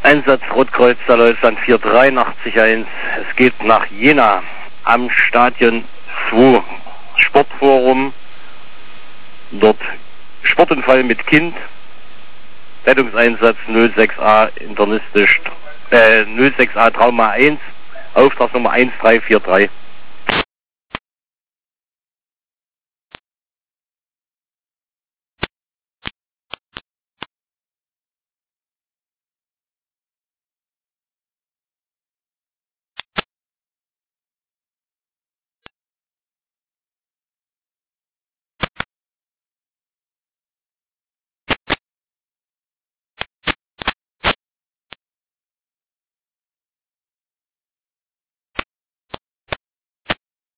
Einsatz Rotkreuz der Deutschland 48381. Es geht nach Jena am Stadion 2 Sportforum. Dort Sportunfall mit Kind. Rettungseinsatz 06A internistisch 06A Trauma 1, Auftragsnummer 1343.